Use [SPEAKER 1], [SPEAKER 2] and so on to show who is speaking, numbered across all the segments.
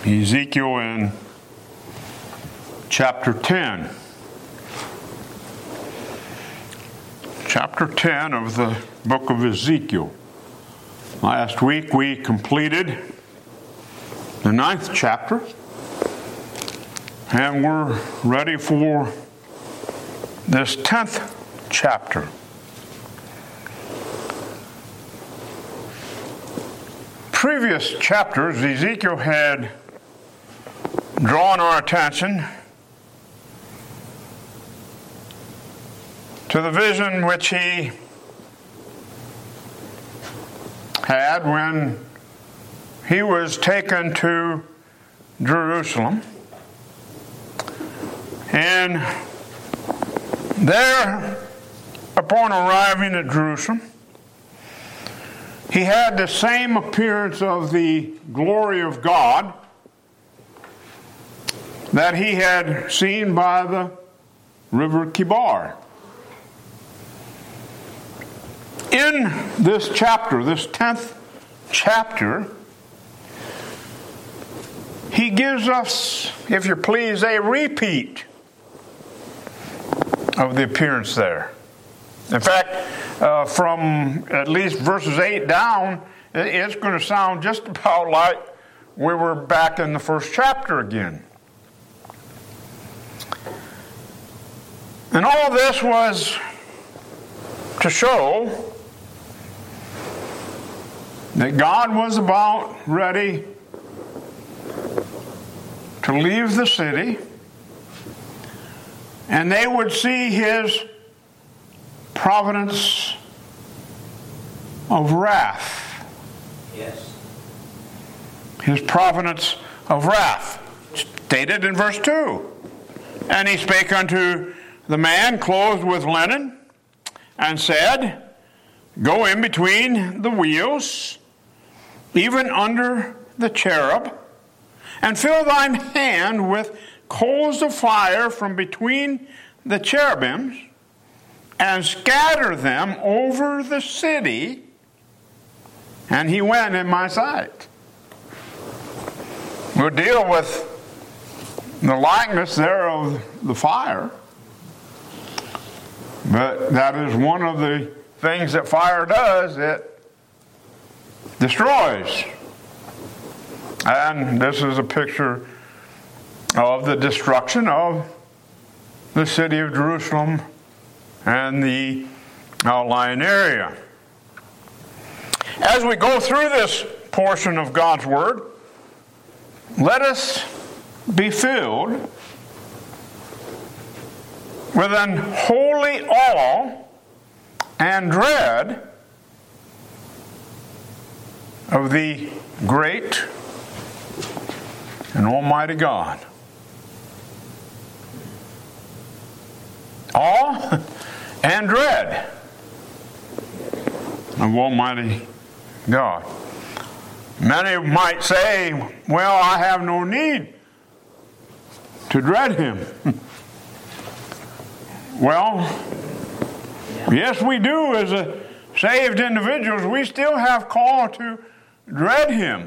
[SPEAKER 1] Ezekiel in chapter 10. Chapter 10 of the book of Ezekiel. Last week we completed the 9th chapter, and we're ready for this 10th chapter. Previous chapters, Ezekiel had drawn our attention to the vision which he had when he was taken to Jerusalem. And there, upon arriving at Jerusalem, he had the same appearance of the glory of God that he had seen by the river Kibar. In this chapter, this 10th chapter, he gives us, if you please, a repeat of the appearance there. In fact, from at least verses 8 down, it's going to sound just about like we were back in the first chapter again. And all this was to show that God was about ready to leave the city, and they would see his providence of wrath.
[SPEAKER 2] Yes.
[SPEAKER 1] His providence of wrath, stated in verse 2. And he spake unto the man clothed with linen, and said, Go in between the wheels, even under the cherub, and fill thine hand with coals of fire from between the cherubims, and scatter them over the city. And he went in my sight. We'll deal with the likeness there of the fire. But that is one of the things that fire does. It destroys. And this is a picture of the destruction of the city of Jerusalem and the outlying area. As we go through this portion of God's Word, let us be filled with an holy awe and dread of the great and almighty God. Awe and dread of almighty God. Many might say, well, I have no need to dread him. Well, yes, we do. As a saved individuals, we still have call to dread him.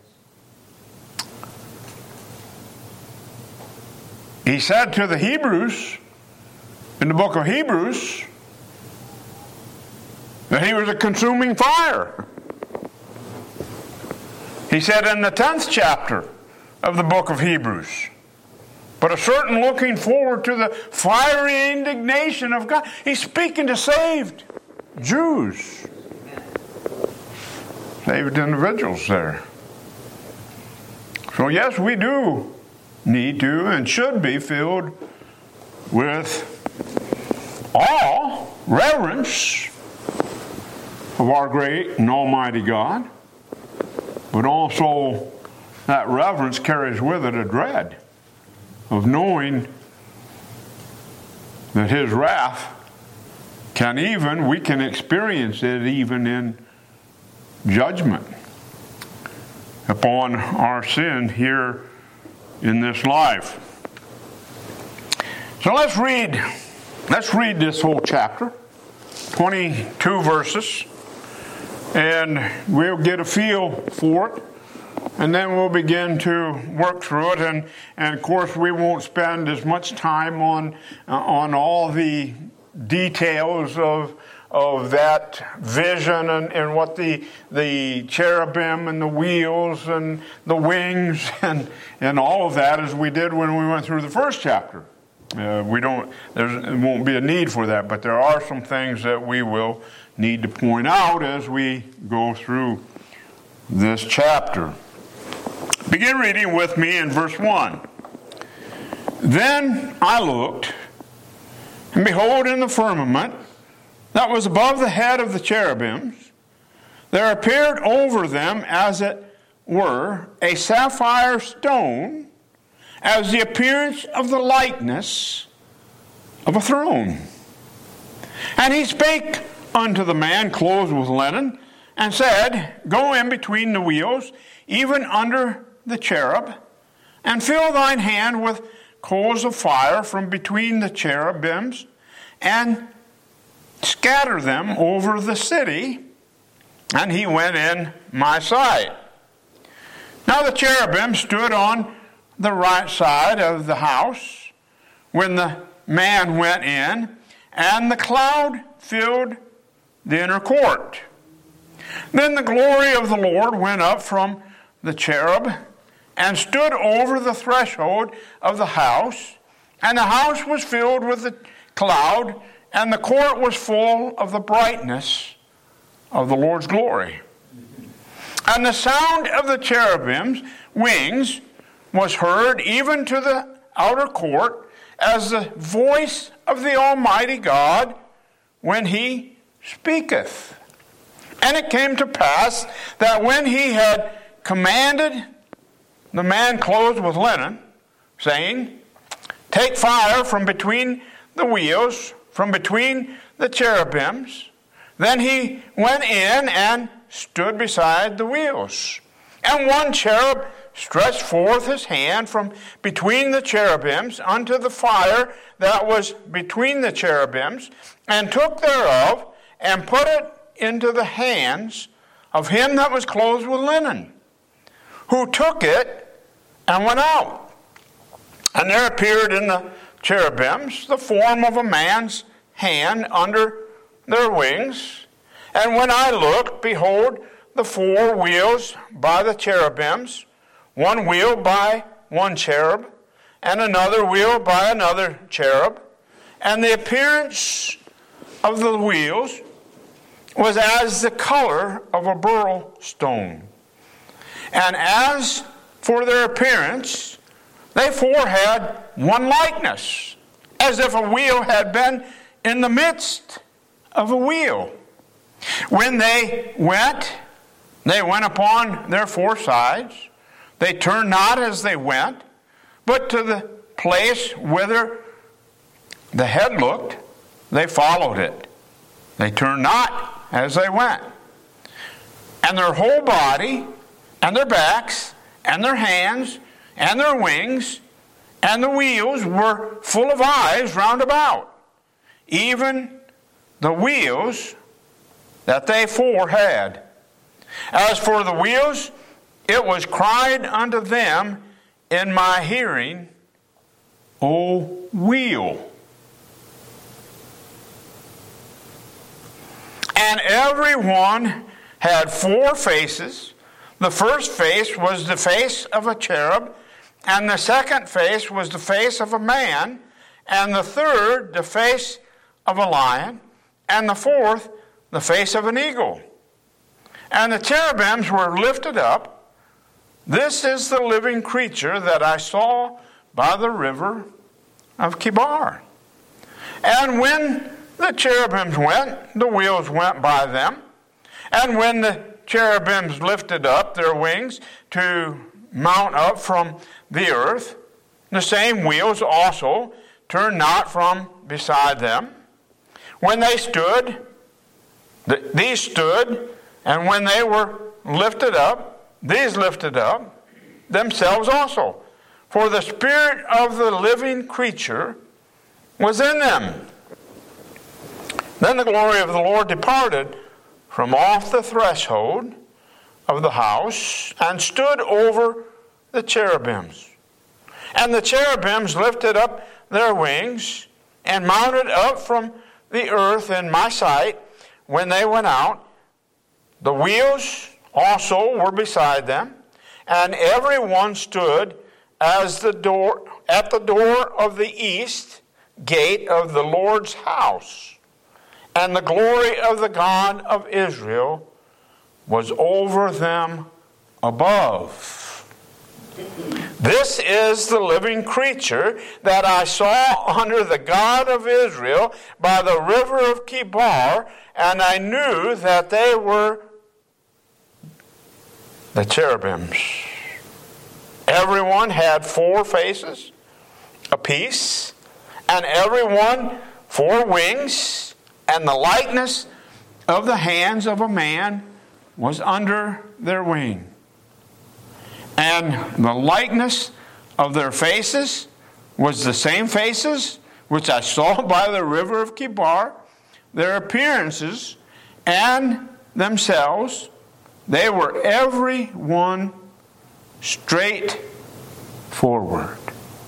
[SPEAKER 1] He said to the Hebrews, in the book of Hebrews, that he was a consuming fire. He said in the 10th chapter of the book of Hebrews, but a certain looking forward to the fiery indignation of God. He's speaking to saved Jews, saved individuals there. So yes, we do need to and should be filled with awe, reverence of our great and almighty God, but also that reverence carries with it a dread of knowing that his wrath we can experience it even in judgment upon our sin here in this life. So let's read this whole chapter, 22 verses, and we'll get a feel for it. And and then we'll begin to work through it. And of course, we won't spend as much time on all the details of that vision and what the cherubim and the wheels and the wings and all of that as we did when we went through the first chapter. There won't be a need for that, but there are some things that we will need to point out as we go through this chapter. Begin reading with me in verse 1. Then I looked, and behold, in the firmament that was above the head of the cherubims, there appeared over them, as it were, a sapphire stone, as the appearance of the likeness of a throne. And he spake unto the man clothed with linen, and said, Go in between the wheels, even under the cherub, and fill thine hand with coals of fire from between the cherubims, and scatter them over the city. And he went in my sight. Now the cherubim stood on the right side of the house when the man went in, and the cloud filled the inner court. Then the glory of the Lord went up from the cherub and stood over the threshold of the house, and the house was filled with the cloud, and the court was full of the brightness of the Lord's glory. And the sound of the cherubim's wings was heard even to the outer court, as the voice of the Almighty God when he speaketh. And it came to pass that when he had commanded the man clothed with linen, saying, Take fire from between the wheels, from between the cherubims, then he went in and stood beside the wheels. And one cherub stretched forth his hand from between the cherubims unto the fire that was between the cherubims, and took thereof, and put it into the hands of him that was clothed with linen, who took it and went out. And there appeared in the cherubims the form of a man's hand under their wings. And when I looked, behold, the four wheels by the cherubims, one wheel by one cherub, and another wheel by another cherub. And the appearance of the wheels was as the color of a beryl stone. And as for their appearance, they four had one likeness, as if a wheel had been in the midst of a wheel. When they went upon their four sides. They turned not as they went, but to the place whither the head looked, they followed it. They turned not as they went. And their whole body, and their backs, and their hands, and their wings, and the wheels were full of eyes round about, even the wheels that they four had. As for the wheels, it was cried unto them in my hearing, O wheel. And every one had four faces. The first face was the face of a cherub, and the second face was the face of a man, and the third the face of a lion, and the fourth the face of an eagle. And the cherubims were lifted up. This is the living creature that I saw by the river of Kibar. And when the cherubims went, the wheels went by them. And when the cherubims lifted up their wings to mount up from the earth, the same wheels also turned not from beside them. When they stood, these stood, and when they were lifted up, these lifted up themselves also. For the spirit of the living creature was in them. Then the glory of the Lord departed from off the threshold of the house and stood over the cherubims. And the cherubims lifted up their wings and mounted up from the earth in my sight when they went out. The wheels also were beside them, and every one stood at the door of the east gate of the Lord's house. And the glory of the God of Israel was over them above. This is the living creature that I saw under the God of Israel by the river of Chebar, and I knew that they were the cherubims. Everyone had 4 faces apiece, and everyone 4 wings, and the likeness of the hands of a man was under their wing. And the likeness of their faces was the same faces which I saw by the river of Chebar. Their appearances and themselves, they were every one straight forward.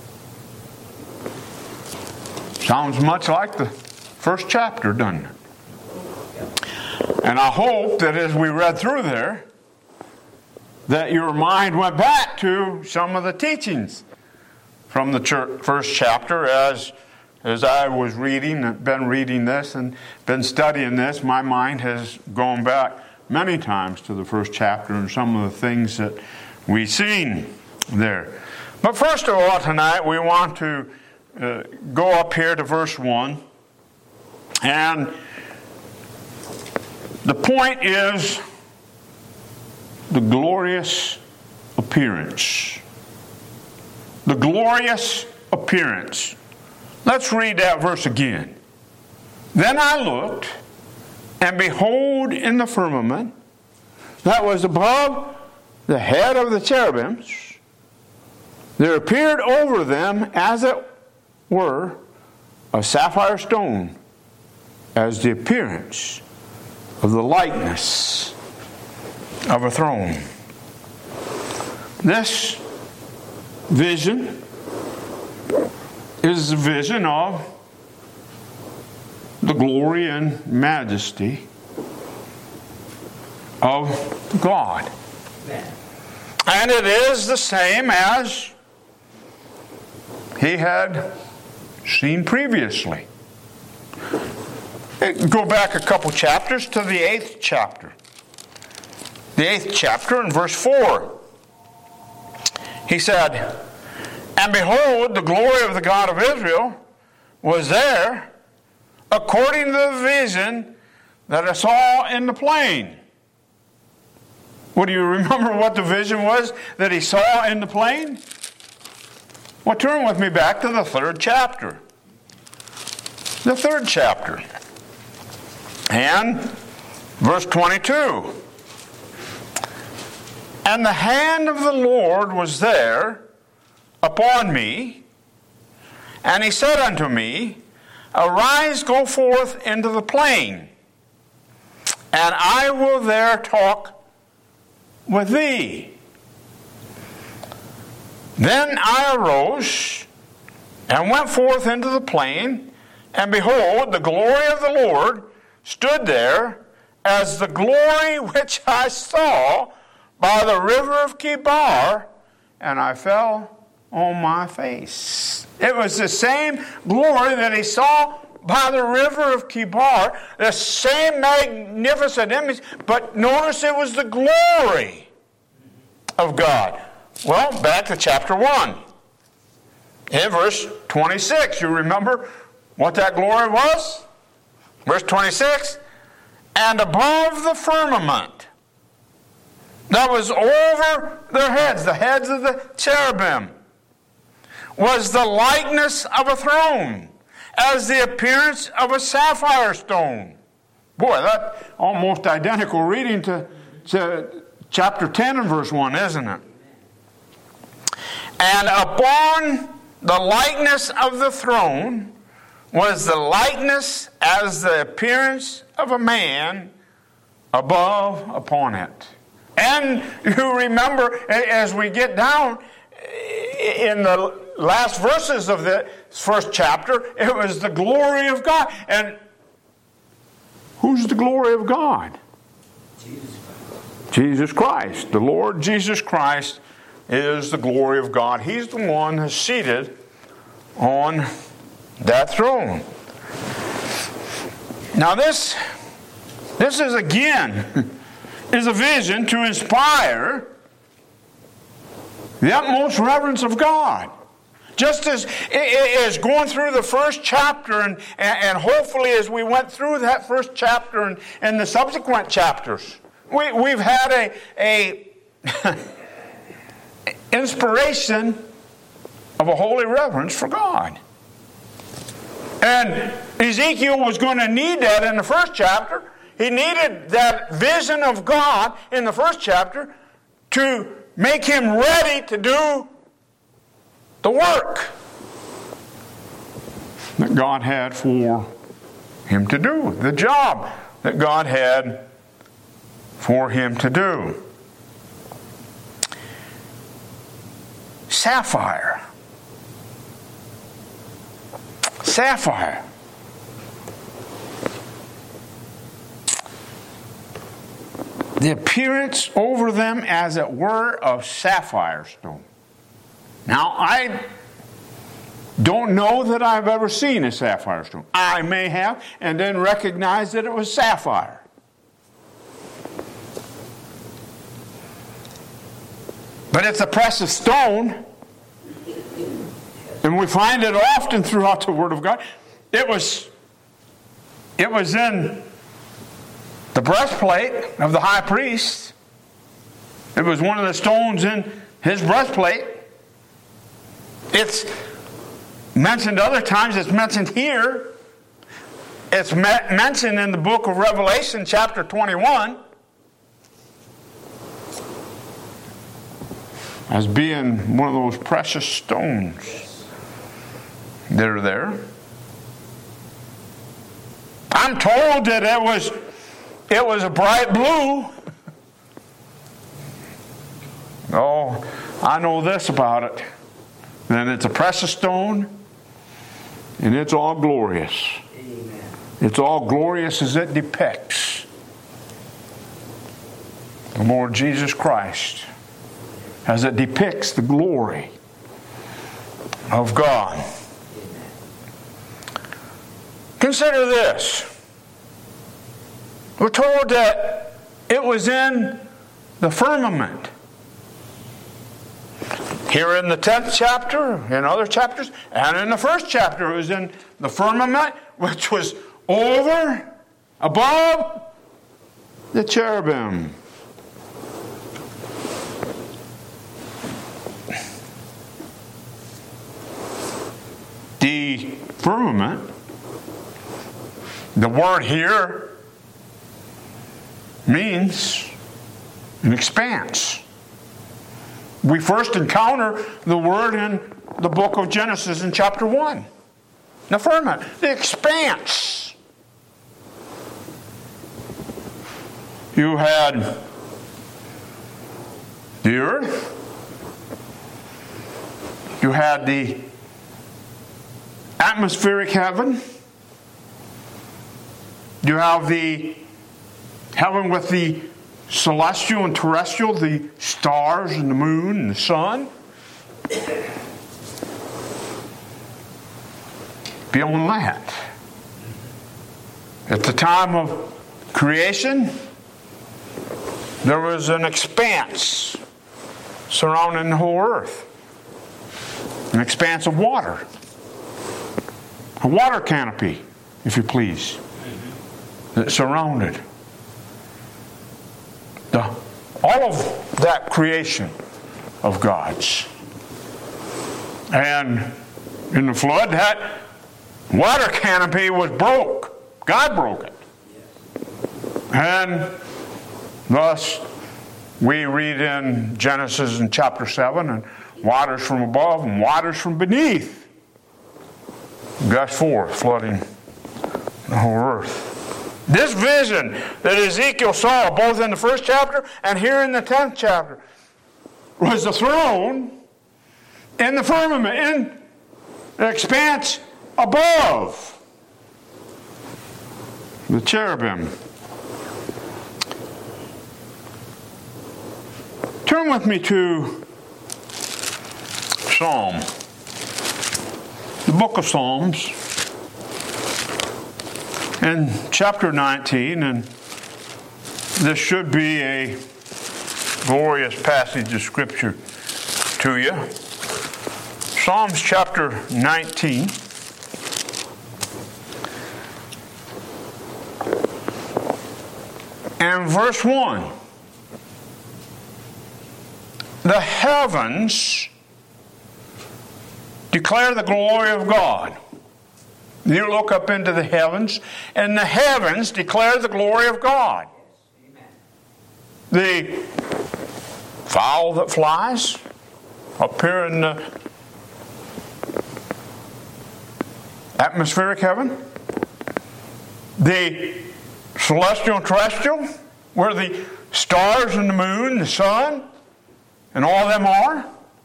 [SPEAKER 1] Sounds much like the first chapter, doesn't it? And I hope that as we read through there, that your mind went back to some of the teachings from the first chapter. As I was been reading this and been studying this, my mind has gone back many times to the first chapter and some of the things that we've seen there. But first of all, tonight we want to go up here to verse 1. And the point is the glorious appearance. The glorious appearance. Let's read that verse again. Then I looked, and behold, in the firmament that was above the head of the cherubims, there appeared over them, as it were, a sapphire stone, as the appearance of the likeness of a throne. This vision is the vision of the glory and majesty of God. And it is the same as he had seen previously. Go back a couple chapters to the 8th chapter. The 8th chapter in verse 4. He said, and behold, the glory of the God of Israel was there, according to the vision that I saw in the plain. Well, do you remember what the vision was that he saw in the plain? Well, turn with me back to the 3rd chapter. The 3rd chapter. And verse 22. And the hand of the Lord was there upon me, and he said unto me, arise, go forth into the plain, and I will there talk with thee. Then I arose and went forth into the plain, and behold, the glory of the Lord stood there, as the glory which I saw by the river of Chebar, and I fell on my face. It was the same glory that he saw by the river of Chebar, the same magnificent image, but notice it was the glory of God. Well, back to chapter 1. In verse 26, you remember what that glory was? Verse 26, and above the firmament that was over their heads, the heads of the cherubim, was the likeness of a throne, as the appearance of a sapphire stone. Boy, that almost identical reading to chapter 10 and verse 1, isn't it? And upon the likeness of the throne was the likeness as the appearance of a man above upon it. And you remember, as we get down in the last verses of the first chapter, it was the glory of God. And who's the glory of God? Jesus Christ. The Lord Jesus Christ is the glory of God. He's the one who's seated on that throne. Now this is again is a vision to inspire the utmost reverence of God. Just as going through the first chapter and hopefully as we went through that first chapter and the subsequent chapters, we've had a inspiration of a holy reverence for God. And Ezekiel was going to need that in the first chapter. He needed that vision of God in the first chapter to make him ready to do the work that God had for him to do, the job that God had for him to do. Sapphire. The appearance over them, as it were, of sapphire stone. Now, I don't know that I've ever seen a sapphire stone. I may have, and then recognize that it was sapphire. But it's a precious stone, and we find it often throughout the Word of God. It was in the breastplate of the high priest. It was one of the stones in his breastplate. It's mentioned other times. It's mentioned here. It's mentioned in the book of Revelation, chapter 21, as being one of those precious stones that are there. I'm told that it was a bright blue. Oh, I know this about it. And it's a precious stone, and it's all glorious. Amen. It's all glorious as it depicts the Lord Jesus Christ, as it depicts the glory of God. Consider this. We're told that it was in the firmament. Here in the 10th chapter, in other chapters, and in the first chapter, it was in the firmament, which was over, above the cherubim. The firmament, the word here means an expanse. We first encounter the word in the book of Genesis in chapter 1. The firmament, the expanse. You had the earth. You had the atmospheric heaven. You have the heaven with the celestial and terrestrial, the stars and the moon and the sun. Beyond that, at the time of creation, there was an expanse surrounding the whole earth. An expanse of water. A water canopy, if you please, that surrounded all of that creation of God's. And in the flood, that water canopy was broke. God broke it. And thus, we read in Genesis in chapter 7, and waters from above and waters from beneath gushed forth, flooding the whole earth. This vision that Ezekiel saw, both in the first chapter and here in the 10th chapter, was the throne in the firmament, in the expanse above the cherubim. Turn with me to Psalm, the book of Psalms, and chapter 19, and this should be a glorious passage of Scripture to you. Psalms chapter 19. And verse 1. The heavens declare the glory of God. You look up into the heavens, and the heavens declare the glory of God. The fowl that flies up here in the atmospheric heaven, the celestial and terrestrial, where the stars and the moon, the sun, and all of them are,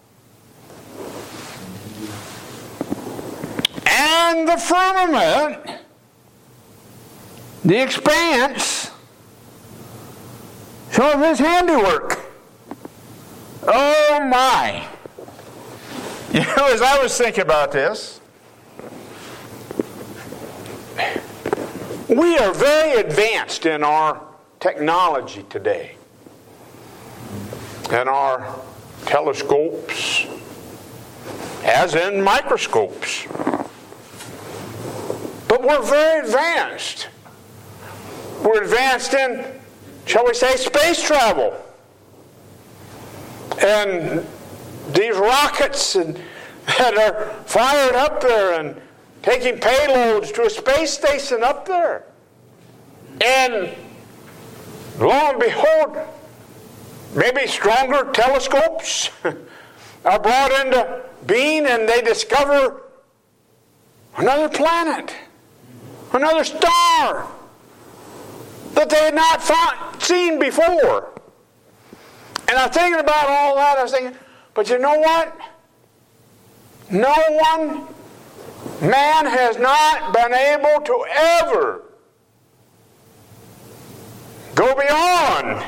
[SPEAKER 1] and the firmament, the expanse, shows His handiwork. Oh my! You know, as I was thinking about this, we are very advanced in our technology today, and our telescopes, as in microscopes. But we're very advanced. We're advanced in, shall we say, space travel. And these rockets that are fired up there and taking payloads to a space station up there. And lo and behold, maybe stronger telescopes are brought into being, and they discover another planet, another star that they had not seen before. And I'm thinking about all that. I was thinking, but you know what? No one, man has not been able to ever go beyond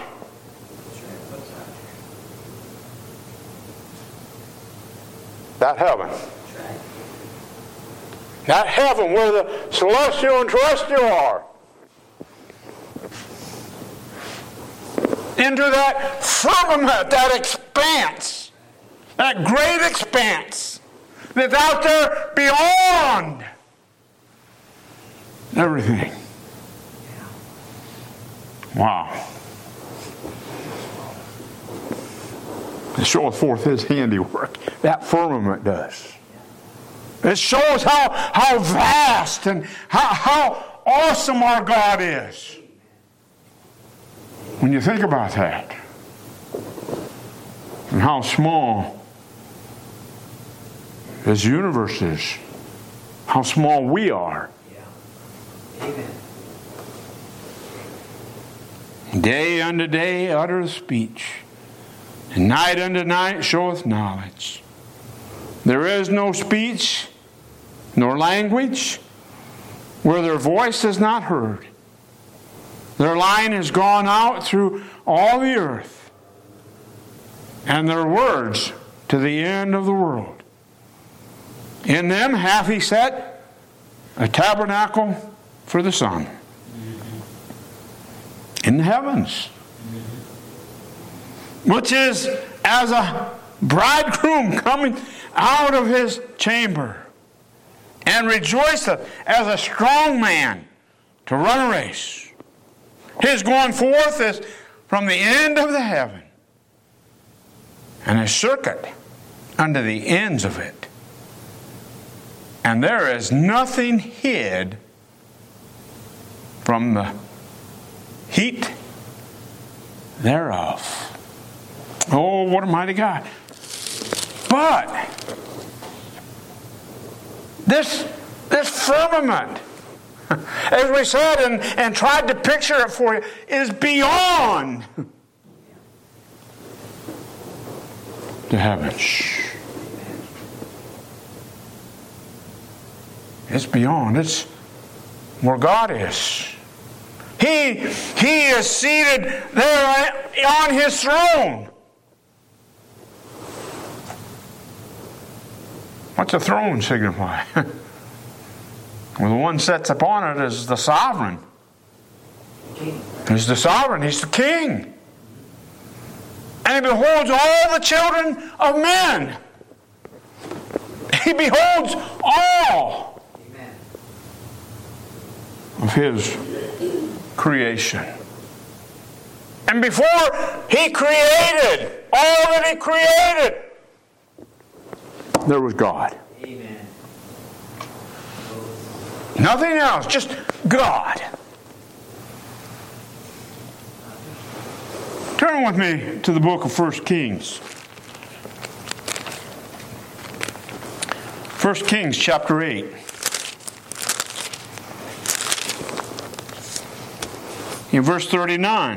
[SPEAKER 1] that heaven. That heaven where the celestial and terrestrial are. Into that firmament, that expanse, that great expanse that's out there beyond everything. Wow. It showeth forth His handiwork. That firmament does. It shows how vast and how awesome our God is. When you think about that, and how small His universe is, how small we are.
[SPEAKER 2] Yeah. Amen.
[SPEAKER 1] Day unto day uttereth speech, and night unto night showeth knowledge. There is no speech nor language where their voice is not heard. Their line has gone out through all the earth, and their words to the end of the world. In them hath He set a tabernacle for the sun in the heavens, which is as a bridegroom coming out of his chamber, and rejoiceth as a strong man to run a race. His going forth is from the end of the heaven, and a circuit unto the ends of it. And there is nothing hid from the heat thereof. Oh, what a mighty God. But this firmament, as we said and tried to picture it for you, is beyond the heavens. It's beyond. It's where God is. He is seated there on His throne. What's a throne signify? Well, the one sits upon it is the sovereign. He's the sovereign. He's the king. And He beholds all the children of men. He beholds all of His creation. And before He created all that He created, there was God.
[SPEAKER 2] Amen.
[SPEAKER 1] Nothing else, just God. Turn with me to the book of 1 Kings. 1 Kings chapter 8. In verse 39.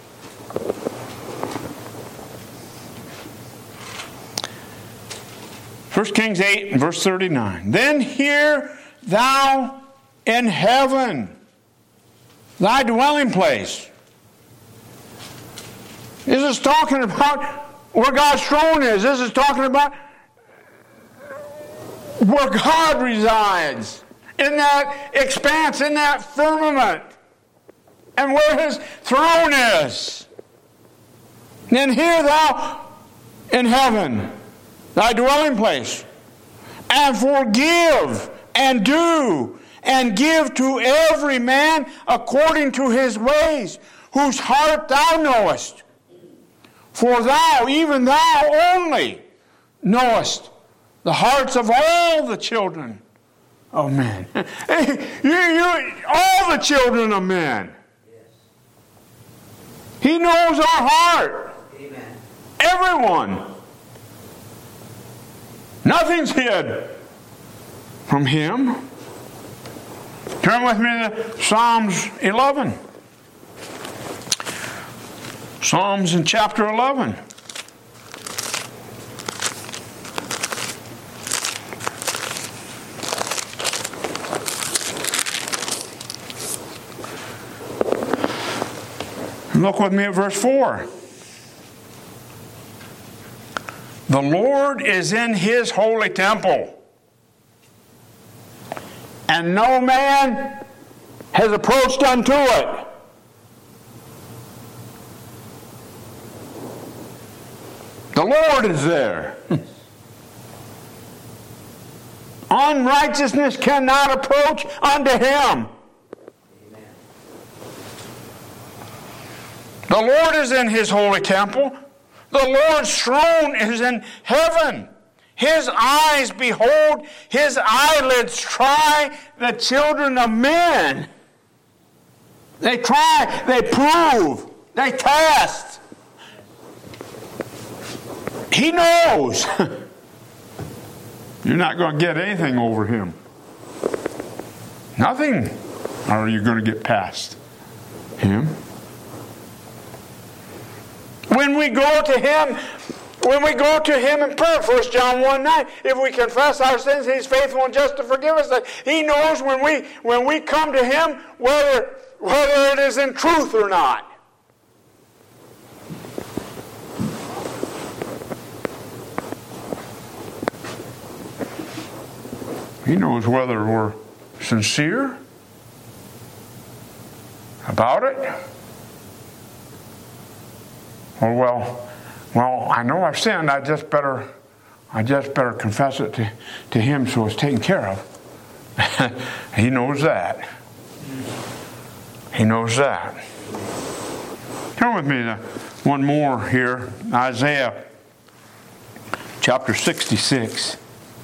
[SPEAKER 1] 1 Kings 8 and verse 39. Then hear thou in heaven thy dwelling place. This is talking about where God's throne is. This is talking about where God resides. In that expanse, in that firmament. And where His throne is. Then hear thou in heaven thy dwelling place, and forgive, and do, and give to every man according to his ways, whose heart thou knowest. For thou, even thou only, knowest the hearts of all the children of men. All the children of men. He knows our heart.
[SPEAKER 2] Amen.
[SPEAKER 1] Everyone. Nothing's hid from Him. Turn with me to Psalms 11. Psalms in chapter 11. Look with me at verse 4. The Lord is in His holy temple, and no man has approached unto it. The Lord is there. Unrighteousness cannot approach unto Him. The Lord is in His holy temple. The Lord's throne is in heaven. His eyes behold, His eyelids try the children of men. They try, they prove, they test. He knows. You're not going to get anything over Him. Nothing are you going to get past Him. When we go to Him in prayer, 1 John 1:9, if we confess our sins, He's faithful and just to forgive us. He knows when we come to Him whether it is in truth or not. He knows whether we're sincere about it. Well, I know I've sinned. I just better confess it to Him so it's taken care of. He knows that. He knows that. Turn with me to one more here, Isaiah chapter 66.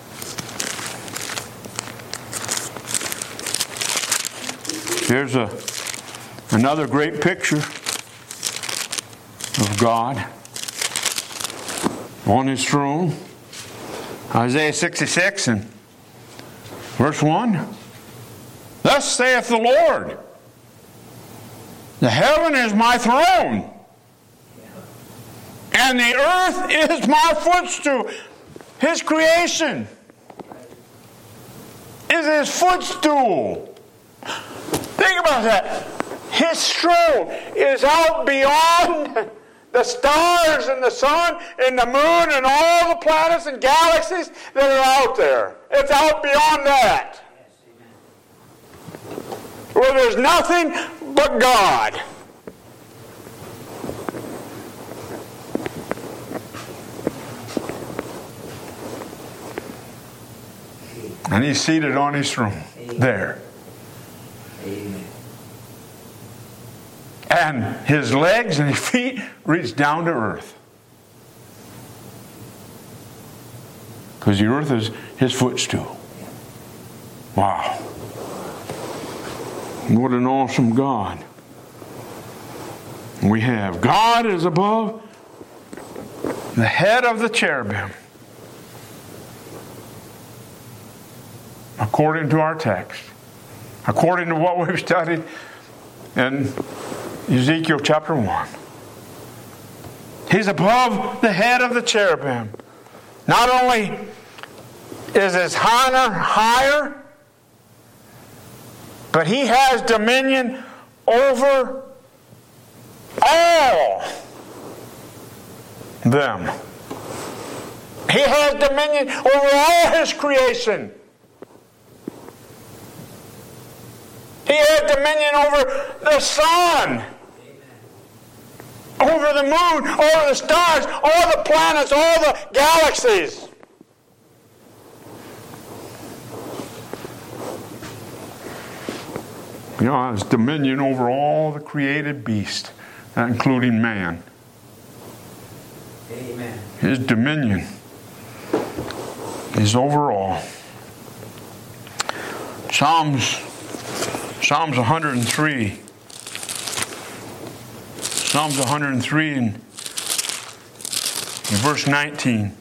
[SPEAKER 1] Here's another great picture of God on His throne. Isaiah 66 and verse 1. Thus saith the Lord, the heaven is my throne, and the earth is my footstool. His creation is his footstool. Think about that. His throne is out beyond the stars and the sun and the moon and all the planets and galaxies that are out there. It's out beyond that. Where there's nothing but God. And he's seated on his throne there.
[SPEAKER 2] Amen.
[SPEAKER 1] And his legs and his feet reach down to earth. Because the earth is his footstool. Wow. What an awesome God we have. God is above the head of the cherubim. According to our text. According to what we've studied in Ezekiel chapter 1. He's above the head of the cherubim. Not only is his honor higher, but he has dominion over all them. He has dominion over all his creation. He has dominion over the sun, over the moon, over the stars, all the planets, all the galaxies. He has dominion over all the created beasts, including man.
[SPEAKER 2] Amen. His
[SPEAKER 1] dominion is over all. Psalms 103. Psalms 103 and verse 19.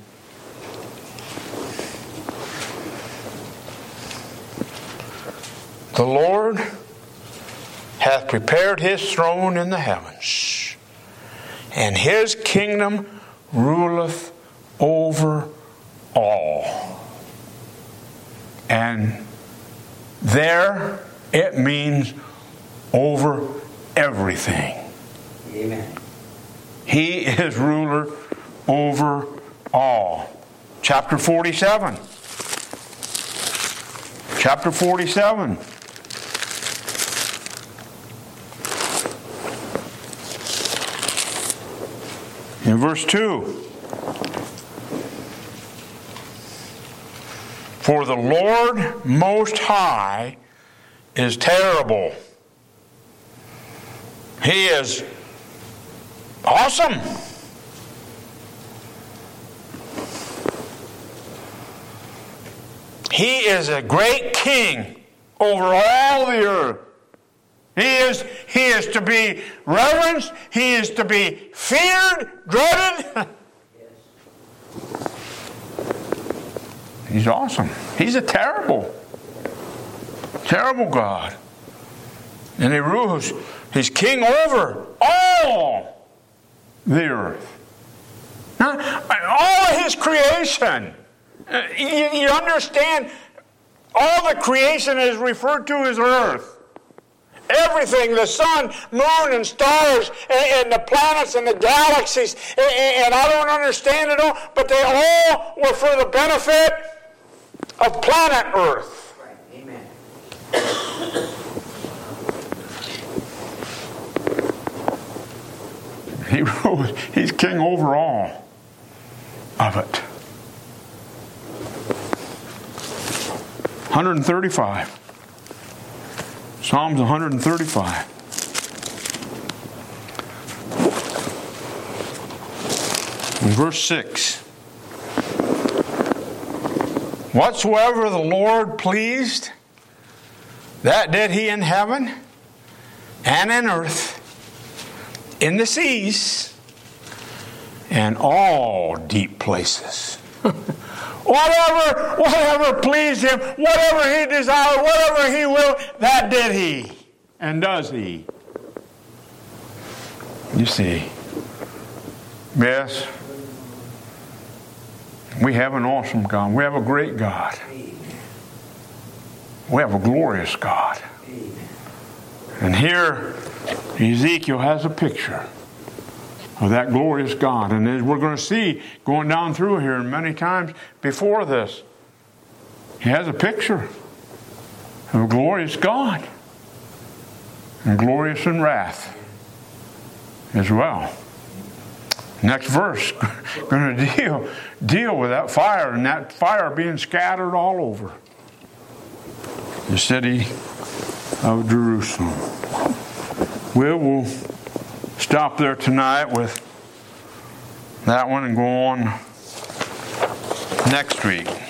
[SPEAKER 1] The Lord hath prepared his throne in the heavens, and his kingdom ruleth over all. And there it means over everything.
[SPEAKER 2] Amen. He
[SPEAKER 1] is ruler over all. Chapter 47. Chapter 47. In verse 2. For the Lord Most High is terrible. He is awesome. He is a great king over all the earth. He is to be reverenced. He is to be feared, dreaded. He's awesome. He's a terrible God. And he rules. He's king over all the earth. Now, all of his creation. You understand, all the creation is referred to as earth. Everything, the sun, moon, and stars, and the planets and the galaxies, and I don't understand it all, but they all were for the benefit of planet Earth.
[SPEAKER 2] Right. Amen.
[SPEAKER 1] He's king over all of it. 135. Psalms 135. In verse 6. Whatsoever the Lord pleased, that did he in heaven and in earth, in the seas, and all deep places. Whatever pleased him, whatever he desired, whatever he will, that did he. And does he. You see. Yes. We have an awesome God. We have a great God. We have a glorious God. And here, Ezekiel has a picture of that glorious God. And as we're going to see going down through here many times before this, he has a picture of a glorious God. And glorious in wrath as well. Next verse, going to deal with that fire, and that fire being scattered all over the city of Jerusalem. We'll stop there tonight with that one and go on next week.